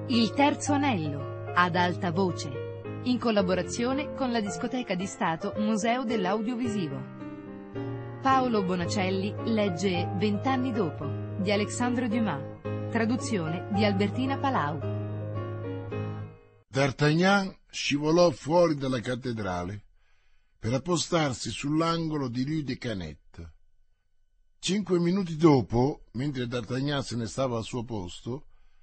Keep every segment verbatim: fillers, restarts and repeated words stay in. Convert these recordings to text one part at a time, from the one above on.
Il terzo anello, ad alta voce, in collaborazione con la Discoteca di Stato Museo dell'Audiovisivo. Paolo Bonacelli legge Vent'anni dopo, di Alexandre Dumas, traduzione di Albertina Palau. D'Artagnan scivolò fuori dalla cattedrale per appostarsi sull'angolo di Rue des Canettes. Cinque minuti dopo, mentre D'Artagnan se ne stava al suo posto,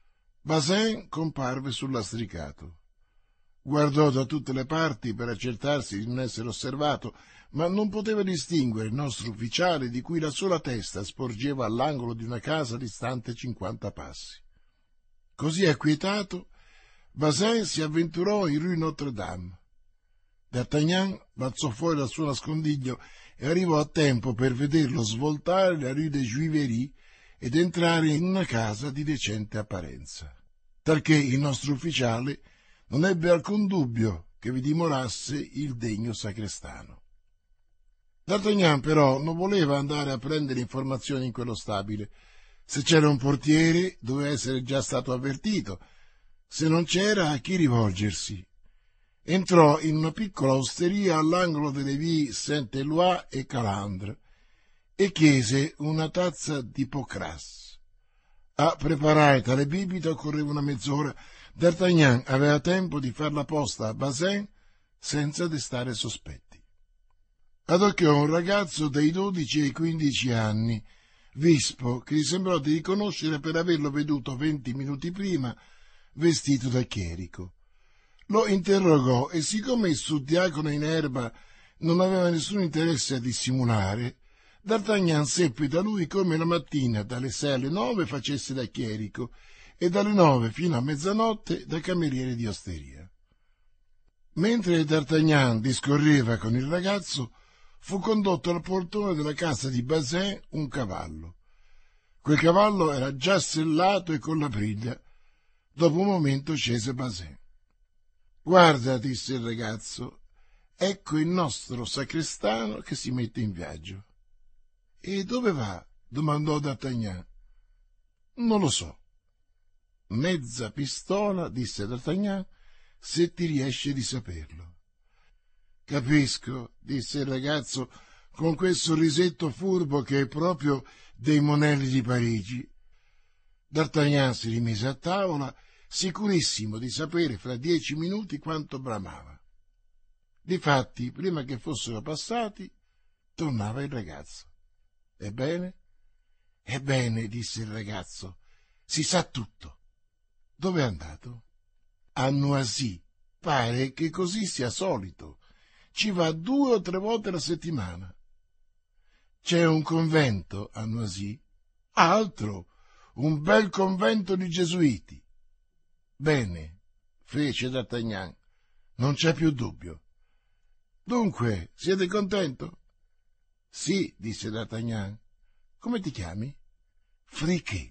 Bazin comparve sul lastricato. Guardò da tutte le parti per accertarsi di non essere osservato, ma non poteva distinguere il nostro ufficiale, di cui la sola testa sporgeva all'angolo di una casa distante cinquanta passi. Così acquietato, Bazin si avventurò in Rue Notre-Dame. D'Artagnan balzò fuori dal suo nascondiglio e arrivò a tempo per vederlo svoltare la Rue des Juiveries ed entrare in una casa di decente apparenza, talché il nostro ufficiale non ebbe alcun dubbio che vi dimorasse il degno sacrestano. D'Artagnan però non voleva andare a prendere informazioni in quello stabile. Se c'era un portiere, doveva essere già stato avvertito. Se non c'era, a chi rivolgersi? Entrò in una piccola osteria all'angolo delle vie Saint-Éloi e Calandre e chiese una tazza di Pocras. A preparare tale bibita occorreva una mezz'ora. D'Artagnan aveva tempo di far la posta a Bazin senza destare sospetti. Adocchiò un ragazzo dai dodici ai quindici anni, vispo, che gli sembrò di riconoscere per averlo veduto venti minuti prima vestito da chierico. Lo interrogò e, siccome il suddiacono in erba non aveva nessun interesse a dissimulare, D'Artagnan seppe da lui come la mattina dalle sei alle nove facesse da chierico e dalle nove fino a mezzanotte da cameriere di osteria. Mentre D'Artagnan discorreva con il ragazzo, fu condotto al portone della casa di Bazin un cavallo. Quel cavallo era già sellato e con la briglia. Dopo un momento scese Bazin. «Guarda», disse il ragazzo, «ecco il nostro sacrestano che si mette in viaggio». «E dove va?» domandò D'Artagnan. «Non lo so». «Mezza pistola», disse D'Artagnan, «se ti riesce di saperlo». «Capisco», disse il ragazzo con quel sorrisetto furbo che è proprio dei monelli di Parigi. D'Artagnan si rimise a tavola, sicurissimo di sapere fra dieci minuti quanto bramava. Difatti, prima che fossero passati, tornava il ragazzo. «Ebbene?» «Ebbene», disse il ragazzo, «si sa tutto». «Dove è andato?» «A Noisy. Pare che così sia solito. Ci va due o tre volte alla settimana». «C'è un convento a Noisy?» «Altro, un bel convento di gesuiti». «Bene», fece D'Artagnan, «non c'è più dubbio». «Dunque, siete contento?» «Sì», disse D'Artagnan. «Come ti chiami?» «Friquet».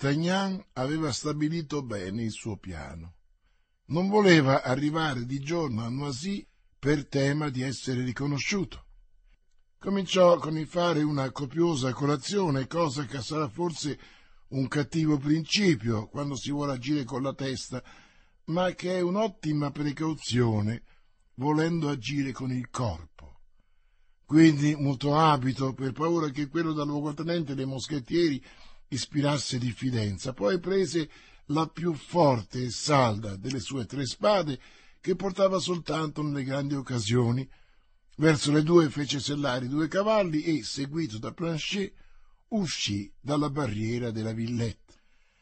D'Artagnan aveva stabilito bene il suo piano. Non voleva arrivare di giorno a Noisy per tema di essere riconosciuto. Cominciò con il fare una copiosa colazione, cosa che sarà forse un cattivo principio quando si vuole agire con la testa, ma che è un'ottima precauzione volendo agire con il corpo. Quindi mutò abito per paura che quello da luogotenente dei moschettieri ispirasse diffidenza. Poi prese la più forte e salda delle sue tre spade, che portava soltanto nelle grandi occasioni. Verso le due fece sellare i due cavalli e, seguito da Planchet, uscì dalla barriera della Villette.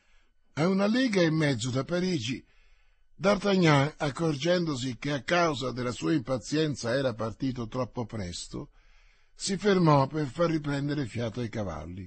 A una lega e mezzo da Parigi, D'Artagnan, accorgendosi che a causa della sua impazienza era partito troppo presto, si fermò per far riprendere fiato ai cavalli.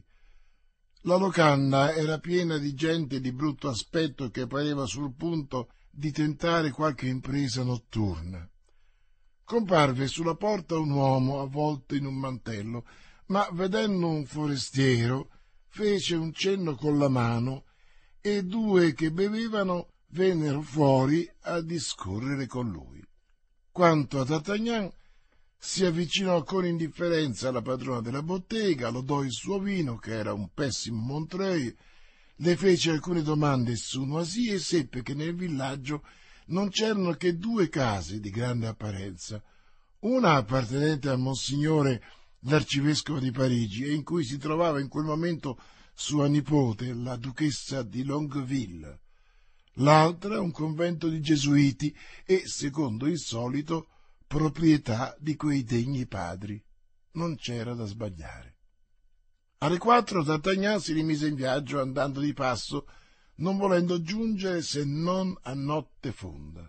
La locanda era piena di gente di brutto aspetto che pareva sul punto di tentare qualche impresa notturna. Comparve sulla porta un uomo avvolto in un mantello, ma vedendo un forestiero fece un cenno con la mano e due che bevevano vennero fuori a discorrere con lui. Quanto a D'Artagnan, si avvicinò con indifferenza alla padrona della bottega, lodò il suo vino, che era un pessimo Montreuil, le fece alcune domande su Noisy e seppe che nel villaggio non c'erano che due case di grande apparenza, una appartenente a Monsignore l'arcivescovo di Parigi e in cui si trovava in quel momento sua nipote, la duchessa di Longueville, l'altra un convento di gesuiti e, secondo il solito, proprietà di quei degni padri. Non c'era da sbagliare. Alle quattro D'Artagnan si rimise in viaggio andando di passo, non volendo giungere se non a notte fonda.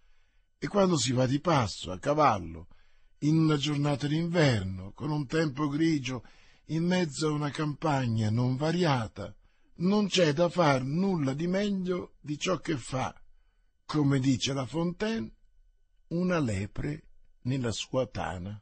E quando si va di passo, a cavallo, in una giornata d'inverno, con un tempo grigio, in mezzo a una campagna non variata, non c'è da far nulla di meglio di ciò che fa, come dice La Fontaine, una lepre nella sua tana: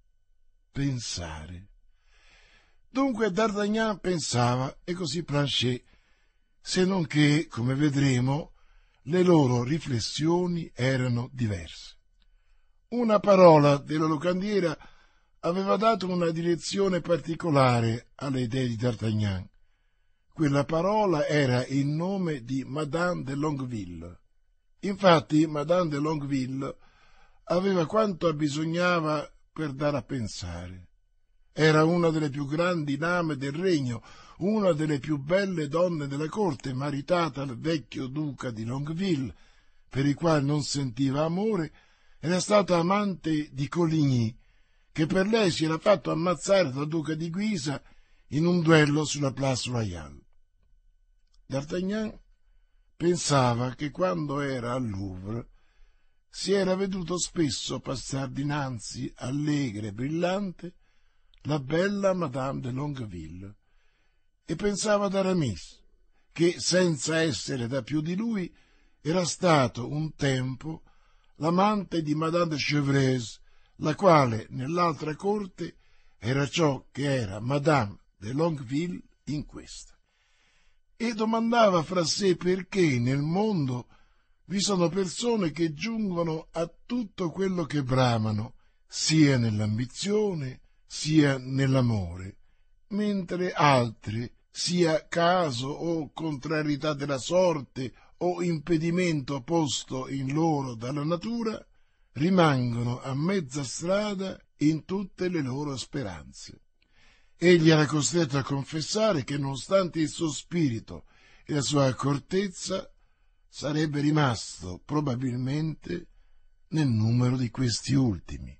pensare. Dunque D'Artagnan pensava, e così Planchet, se non che, come vedremo, le loro riflessioni erano diverse. Una parola della locandiera aveva dato una direzione particolare alle idee di D'Artagnan. Quella parola era il nome di Madame de Longueville. Infatti Madame de Longueville aveva quanto abbisognava per dare a pensare. Era una delle più grandi dame del regno, una delle più belle donne della corte, maritata al vecchio duca di Longueville, per il quale non sentiva amore. Era stata amante di Coligny, che per lei si era fatto ammazzare dal duca di Guisa in un duello sulla Place Royale. D'Artagnan pensava che quando era al Louvre si era veduto spesso passar dinanzi, allegra e brillante, la bella Madame de Longueville, e pensava ad Aramis, che senza essere da più di lui era stato un tempo l'amante di Madame de Chevreuse, la quale nell'altra corte era ciò che era Madame de Longueville in questa. E domandava fra sé perché nel mondo vi sono persone che giungono a tutto quello che bramano, sia nell'ambizione sia nell'amore, mentre altre, sia caso o contrarietà della sorte o impedimento posto in loro dalla natura, rimangono a mezza strada in tutte le loro speranze. Egli era costretto a confessare che, nonostante il suo spirito e la sua accortezza, sarebbe rimasto probabilmente nel numero di questi ultimi.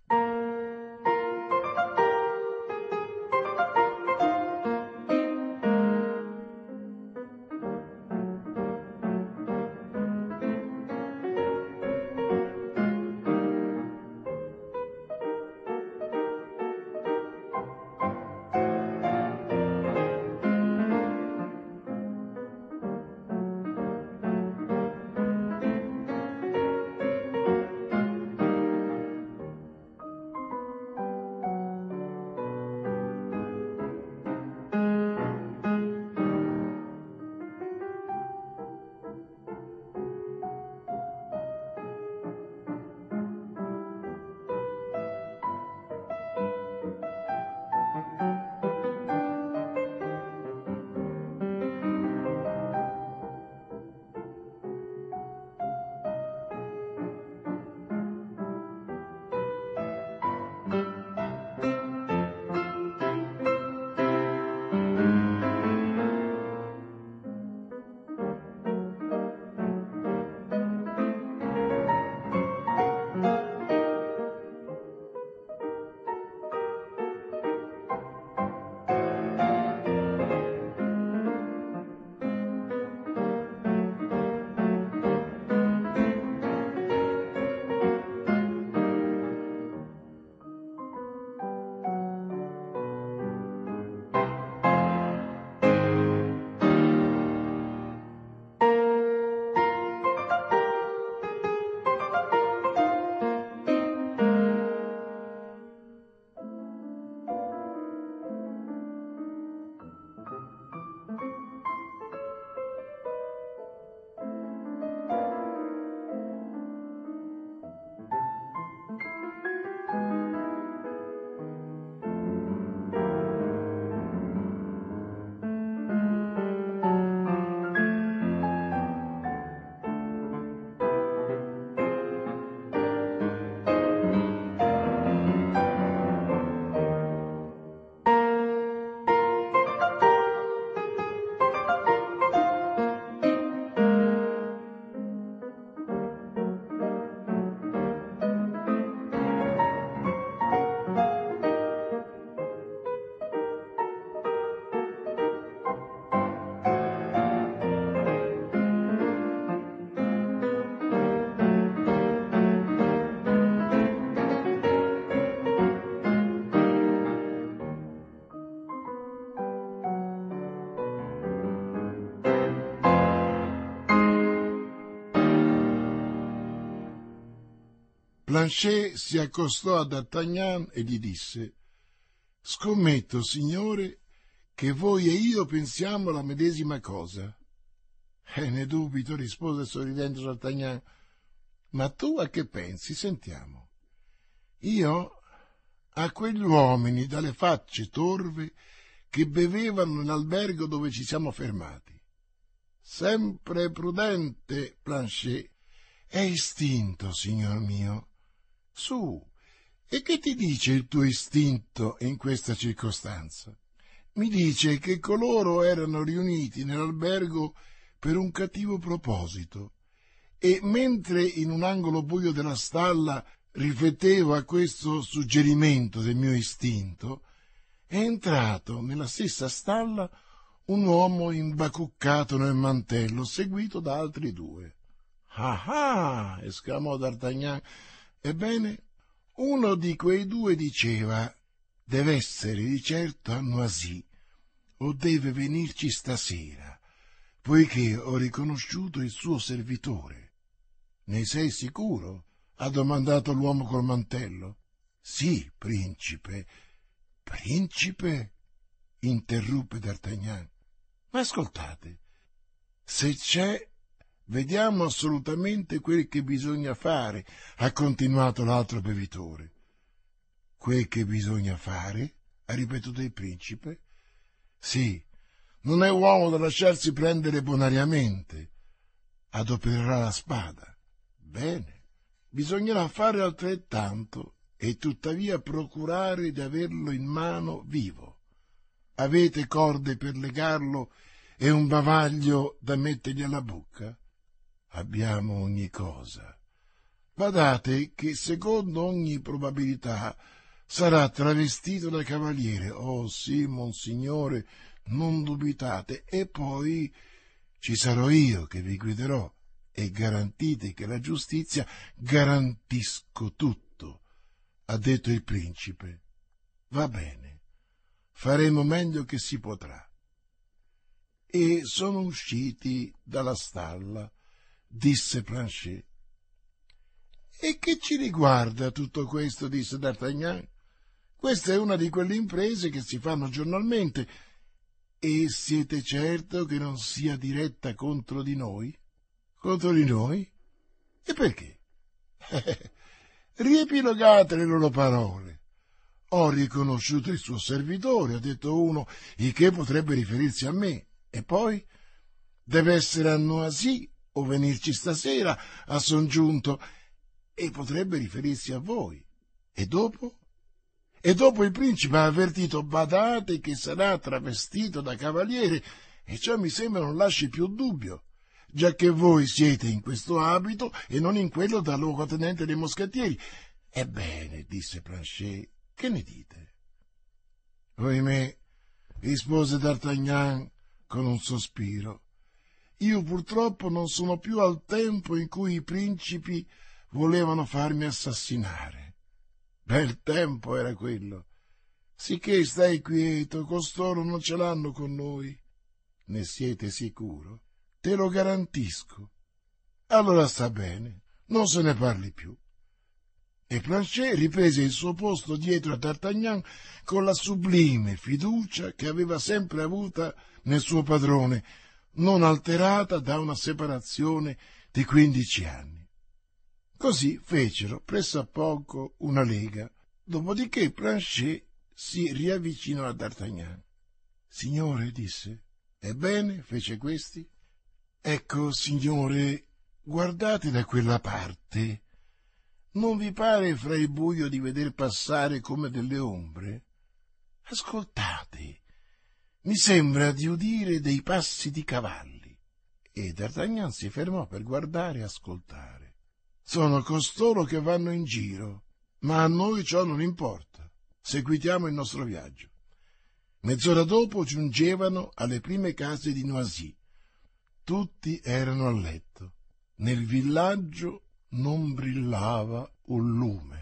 Planchet si accostò a D'Artagnan e gli disse: «Scommetto, signore, che voi e io pensiamo la medesima cosa». «Eh, ne dubito», rispose sorridendo D'Artagnan. «Ma tu a che pensi? Sentiamo». «Io a quegli uomini dalle facce torve che bevevano nell'albergo dove ci siamo fermati». «Sempre prudente, Planchet». «È istinto, signor mio». «Su, e che ti dice il tuo istinto in questa circostanza?» «Mi dice che coloro erano riuniti nell'albergo per un cattivo proposito, e mentre in un angolo buio della stalla riflettevo a questo suggerimento del mio istinto, è entrato nella stessa stalla un uomo imbacuccato nel mantello, seguito da altri due». «Ah ah!» esclamò D'Artagnan. «Ebbene, uno di quei due diceva: deve essere di certo a Noisy, o deve venirci stasera, poiché ho riconosciuto il suo servitore». «Ne sei sicuro?» ha domandato l'uomo col mantello. «Sì, principe». «Principe?» interruppe D'Artagnan. «Ma ascoltate, se c'è, vediamo assolutamente quel che bisogna fare», ha continuato l'altro bevitore. «Quel che bisogna fare?» ha ripetuto il principe. «Sì, non è uomo da lasciarsi prendere bonariamente. Adopererà la spada. Bene, bisognerà fare altrettanto e tuttavia procurare di averlo in mano vivo. Avete corde per legarlo e un bavaglio da mettergli alla bocca?» «Abbiamo ogni cosa». «Badate che secondo ogni probabilità sarà travestito da cavaliere». «Oh sì, monsignore, non dubitate. E poi ci sarò io che vi guiderò, e garantite che la giustizia...» «Garantisco tutto», ha detto il principe. «Va bene, faremo meglio che si potrà». E sono usciti dalla stalla, disse Planchet. «E che ci riguarda tutto questo?» disse D'Artagnan. «Questa è una di quelle imprese che si fanno giornalmente. E siete certo che non sia diretta contro di noi?» «Contro di noi? E perché?» «Riepilogate le loro parole. Ho riconosciuto il suo servitore», ha detto uno, «il che potrebbe riferirsi a me. E poi deve essere a Noisy o venirci stasera», ha soggiunto, «e potrebbe riferirsi a voi. E dopo?» «E dopo il principe ha avvertito: badate che sarà travestito da cavaliere, e ciò mi sembra non lasci più dubbio, giacché voi siete in questo abito e non in quello da luogotenente dei moschettieri». «Ebbene», disse Planchet, «che ne dite?» «Ohimè», rispose D'Artagnan con un sospiro, «io purtroppo non sono più al tempo in cui i principi volevano farmi assassinare». «Bel tempo era quello. Sicché stai quieto, costoro non ce l'hanno con noi». «Ne siete sicuro?» «Te lo garantisco». «Allora sta bene, non se ne parli più». E Planchet riprese il suo posto dietro a D'Artagnan con la sublime fiducia che aveva sempre avuta nel suo padrone, non alterata da una separazione di quindici anni. Così fecero pressappoco una lega, dopodiché Planchet si riavvicinò a D'Artagnan. «Signore», disse. «Ebbene?» fece questi. «Ecco, signore, guardate da quella parte. Non vi pare fra il buio di veder passare come delle ombre? Ascoltate, mi sembra di udire dei passi di cavalli». E D'Artagnan si fermò per guardare e ascoltare. «Sono costoro che vanno in giro, ma a noi ciò non importa. Seguitiamo il nostro viaggio». Mezz'ora dopo giungevano alle prime case di Noisy. Tutti erano a letto. Nel villaggio non brillava un lume.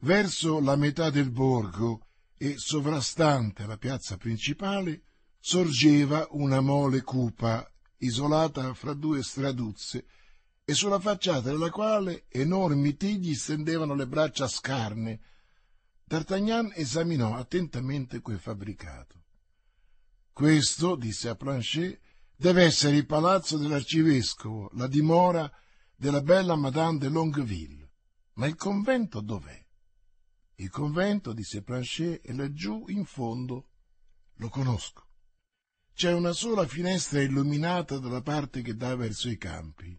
Verso la metà del borgo e sovrastante la piazza principale sorgeva una mole cupa, isolata fra due straduzze, e sulla facciata della quale enormi tigli stendevano le braccia scarne. D'Artagnan esaminò attentamente quel fabbricato. «Questo», disse a Planchet, «deve essere il palazzo dell'arcivescovo, la dimora della bella Madame de Longueville. Ma il convento dov'è?» «Il convento», disse Planchet, «è laggiù in fondo. Lo conosco. C'è una sola finestra illuminata dalla parte che dà verso i campi».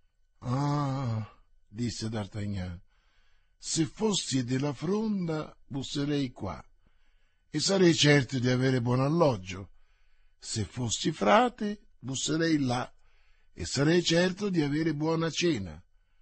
«Ah», disse D'Artagnan, «se fossi della Fronda busserei qua e sarei certo di avere buon alloggio. Se fossi frate busserei là e sarei certo di avere buona cena.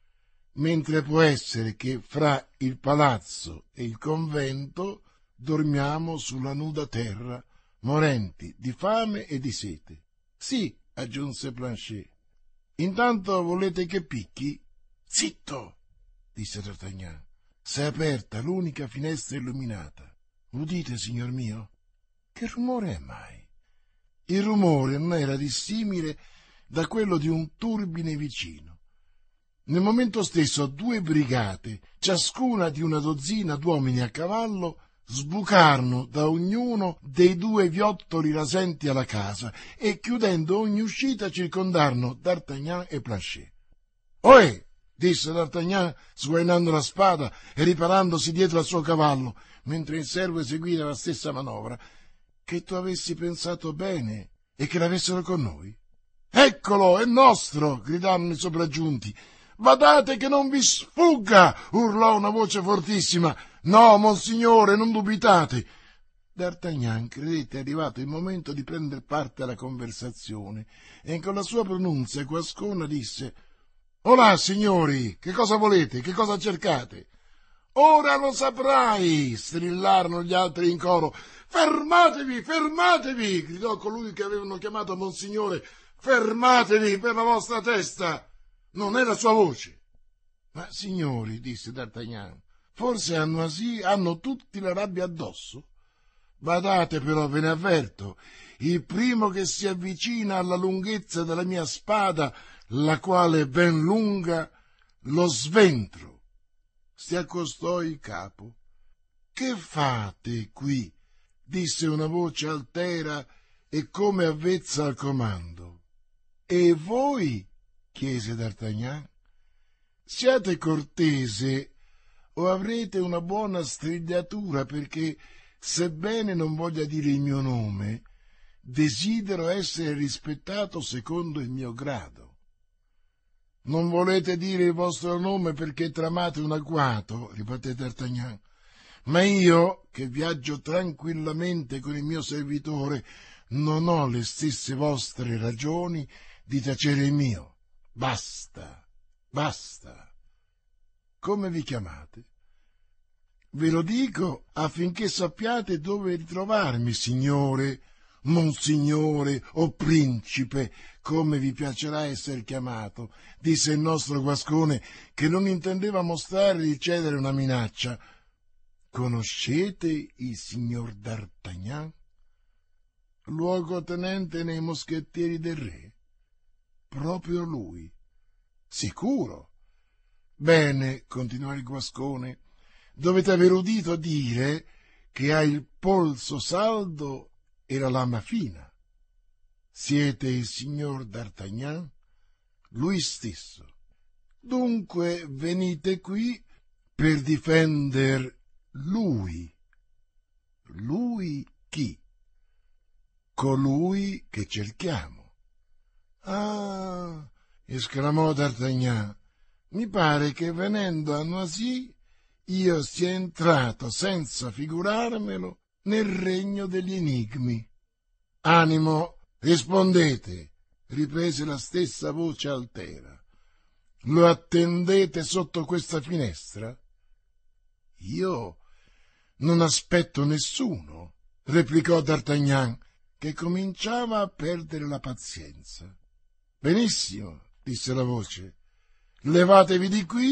Mentre può essere che fra il palazzo e il convento dormiamo sulla nuda terra, morenti di fame e di sete». «Sì», aggiunse Planchet. «Intanto volete che picchi?» «Zitto», disse D'Artagnan. «S'è aperta l'unica finestra illuminata. Udite, signor mio? Che rumore è mai?» Il rumore non era dissimile da quello di un turbine vicino. Nel momento stesso due brigate, ciascuna di una dozzina d'uomini a cavallo, sbucarono da ognuno dei due viottoli rasenti alla casa e, chiudendo ogni uscita, circondarono D'Artagnan e Planchet. «Ohè!» disse D'Artagnan, sguainando la spada e riparandosi dietro al suo cavallo, mentre il servo eseguiva la stessa manovra. «Che tu avessi pensato bene e che l'avessero con noi?» «Eccolo, è nostro!» gridarono i sopraggiunti. «Badate che non vi sfugga!» urlò una voce fortissima. «No, monsignore, non dubitate!» D'Artagnan credette arrivato il momento di prendere parte alla conversazione e con la sua pronunzia guascona disse: «Olà, signori, che cosa volete? Che cosa cercate?» «Ora lo saprai!» strillarono gli altri in coro. «Fermatevi, fermatevi!» gridò colui che avevano chiamato monsignore. «Fermatevi per la vostra testa!» Non è la sua voce. «Ma, signori», disse D'Artagnan, «forse a Noisy hanno tutti la rabbia addosso? Badate però, ve ne avverto, il primo che si avvicina alla lunghezza della mia spada, la quale è ben lunga, lo sventro». Si accostò il capo. «Che fate qui?» disse una voce altera e come avvezza al comando. «E voi?» chiese D'Artagnan. «Siate cortese o avrete una buona strigliatura, perché, sebbene non voglia dire il mio nome, desidero essere rispettato secondo il mio grado». «Non volete dire il vostro nome perché tramate un agguato», ripeté D'Artagnan, «ma io, che viaggio tranquillamente con il mio servitore, non ho le stesse vostre ragioni di tacere il mio. Basta, basta. Come vi chiamate?» «Ve lo dico affinché sappiate dove ritrovarmi, signore, monsignore o principe, come vi piacerà essere chiamato», disse il nostro guascone, che non intendeva mostrare di cedere una minaccia. «Conoscete il signor D'Artagnan, luogotenente nei moschettieri del re?» «Proprio lui». «Sicuro?» «Bene», continuò il guascone, «dovete aver udito dire che ha il polso saldo e la lama fina. Siete il signor D'Artagnan?» «Lui stesso». «Dunque venite qui per difender lui». «Lui chi?» «Colui che cerchiamo». «Ah», esclamò D'Artagnan, «mi pare che venendo a Noisy io sia entrato, senza figurarmelo, nel regno degli enigmi». «Animo, rispondete», riprese la stessa voce altera. «Lo attendete sotto questa finestra?» «Io non aspetto nessuno», replicò D'Artagnan, che cominciava a perdere la pazienza. «Benissimo», disse la voce, «levatevi di qui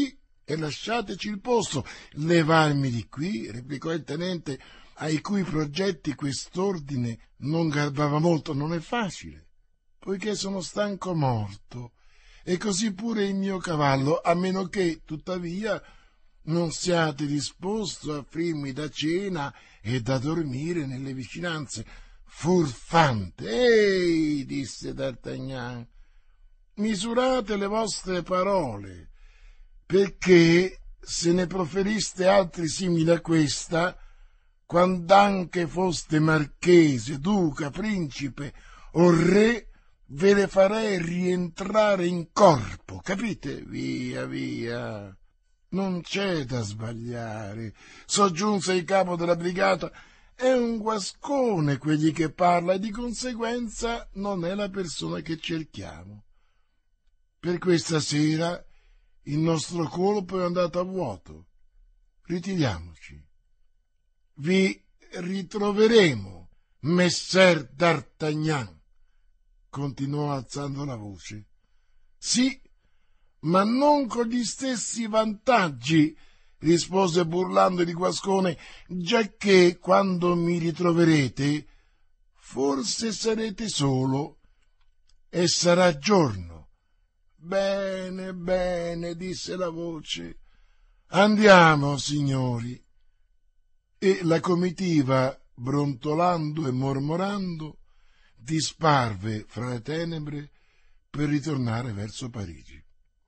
e lasciateci il posto. Levarmi di qui, replicò il tenente, ai cui progetti quest'ordine non garbava molto. Non è facile, poiché sono stanco morto, e così pure il mio cavallo, a meno che, tuttavia, non siate disposto a offrirmi da cena e da dormire nelle vicinanze. Furfante! Ehi, disse D'Artagnan, misurate le vostre parole, perché se ne proferiste altri simili a questa, quand'anche foste marchese, duca, principe o re, ve le farei rientrare in corpo, capite? Via, via, non c'è da sbagliare, soggiunse il capo della brigata. È un guascone quegli che parla, e di conseguenza non è la persona che cerchiamo. Per questa sera il nostro colpo è andato a vuoto. Ritiriamoci. Vi ritroveremo, messer D'Artagnan, continuò alzando la voce. Sì, ma non con gli stessi vantaggi, rispose burlando il guascone, giacché quando mi ritroverete forse sarete solo e sarà giorno. Bene, bene, disse la voce. Andiamo, signori. E la comitiva, brontolando e mormorando, disparve fra le tenebre per ritornare verso Parigi.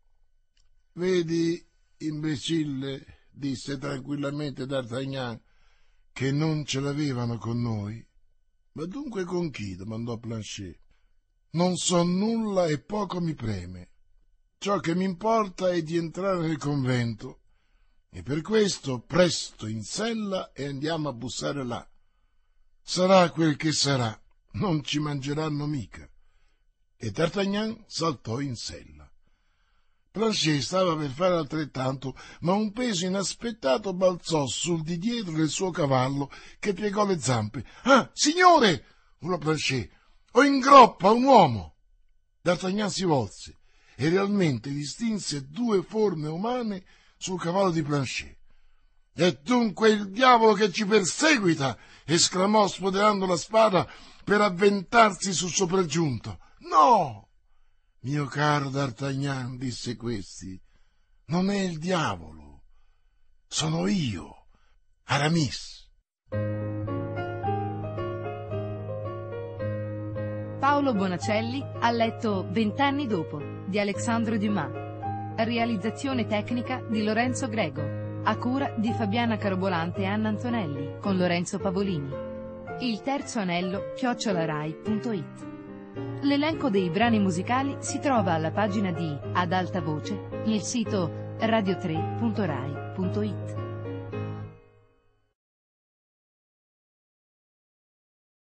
Vedi, imbecille, disse tranquillamente D'Artagnan, che non ce l'avevano con noi. Ma dunque con chi? Domandò Planchet. Non so nulla e poco mi preme. Ciò che mi importa è di entrare nel convento, e per questo presto in sella e andiamo a bussare là. Sarà quel che sarà, non ci mangeranno mica. E D'Artagnan saltò in sella. Planchet stava per fare altrettanto, ma un peso inaspettato balzò sul di dietro del suo cavallo, che piegò le zampe. «Ah, signore!» urlò Planchet. «Ho in groppa un uomo!» D'Artagnan si volse e realmente distinse due forme umane sul cavallo di Planchet. «È dunque il diavolo che ci perseguita!» esclamò spoderando la spada per avventarsi sul sopraggiunto. «No, mio caro D'Artagnan», disse questi, «non è il diavolo, sono io, Aramis». Paolo Bonacelli ha letto Vent'anni dopo di Alexandre Dumas. Realizzazione tecnica di Lorenzo Grego, a cura di Fabiana Carobolante e Anna Antonelli, con Lorenzo Pavolini. Il terzo anello chiocciolarai punto it. L'elenco dei brani musicali si trova alla pagina di Ad alta voce nel sito radio tre punto rai punto it.